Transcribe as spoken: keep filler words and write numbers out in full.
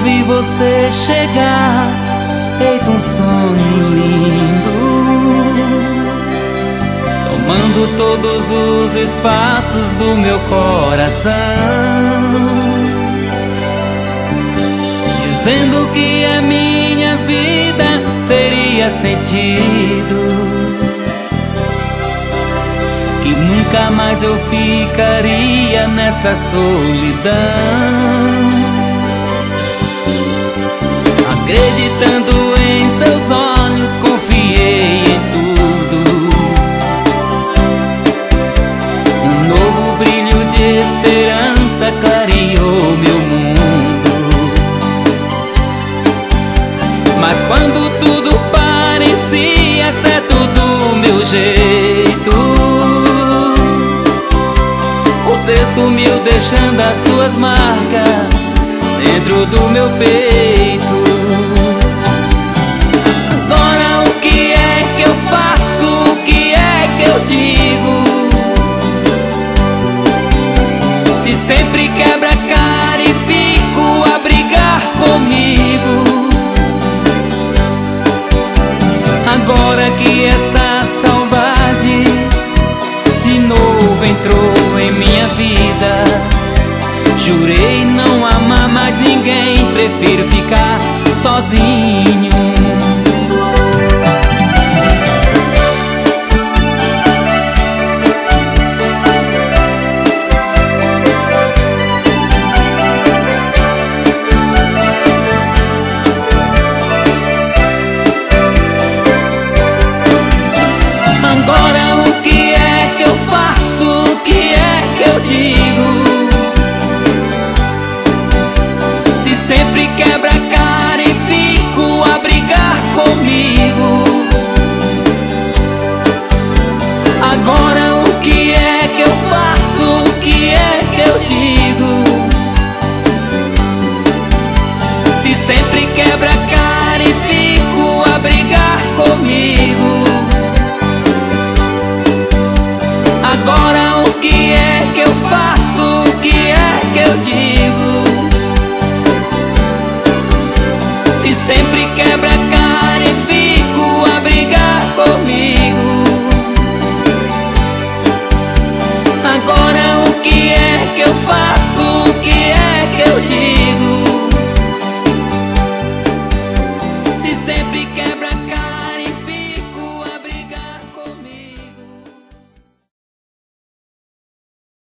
vi você chegar, feito um sonho lindo, tomando todos os espaços do meu coração, dizendo que a minha vida teria sentido, que nunca mais eu ficaria nessa solidão. Acreditando em seus olhos, confiei em tudo. Um novo brilho de esperança clareou meu mundo. Mas quando tudo parecia certo do meu jeito, você sumiu deixando as suas marcas dentro do meu peito. Agora o que é que eu faço? O que é que eu digo? Se sempre quebra a cara e fico a brigar comigo. Agora que essa saudade de novo entrou em minha vida, jurei não amar mais ninguém, prefiro ficar sozinho. Agora o que é que eu faço? O que é que eu digo? Se sempre quebra a cara e fico a brigar comigo. Agora o que é que eu faço? O que é que eu digo? Se sempre quebra a cara e fico a brigar comigo. Agora o que é que eu faço? O que é que eu digo? Se sempre quebra a cara e fico a brigar comigo. Agora o que é que eu faço? O que é que eu digo? Se sempre